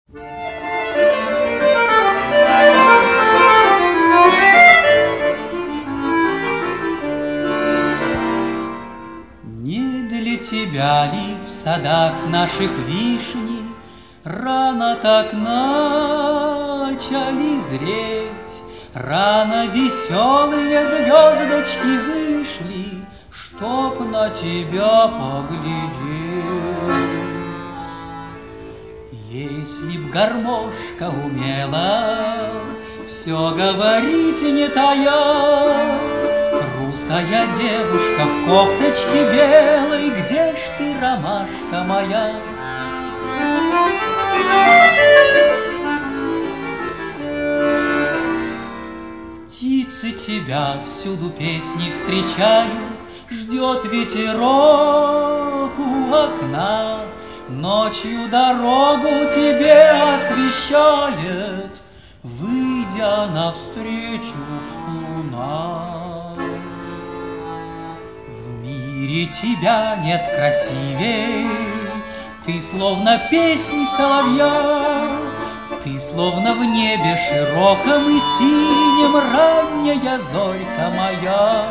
Не для тебя ли в садах наших вишни рано так начали зреть, рано веселые звездочки вышли, чтоб на тебя поглядеть? Если б гармошка умела все говорить не тая, русая девушка в кофточке белой, где ж ты, ромашка моя? Птицы тебя всюду песни встречают, ждет ветерок у окна, ночью дорогу тебе освещает, выйдя навстречу луна. В мире тебя нет красивей, ты словно песнь соловья, ты словно в небе широком и синем ранняя зорька моя.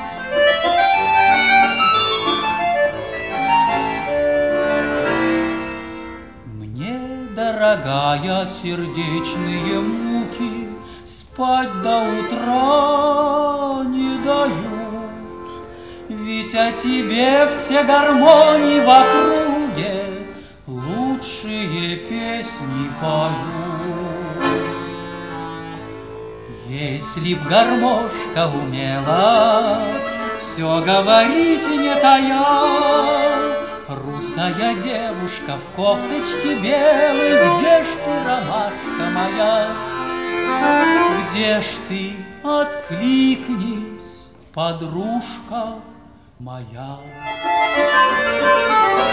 Мне, дорогая, сердечные муки спать до утра не дают, ведь о тебе все гармонии в округе лучшие песни поют. Если б гармошка умела все говорить не тая, русая девушка в кофточке белой, где ж ты, ромашка моя? Где ж ты, откликнись, подружка моя?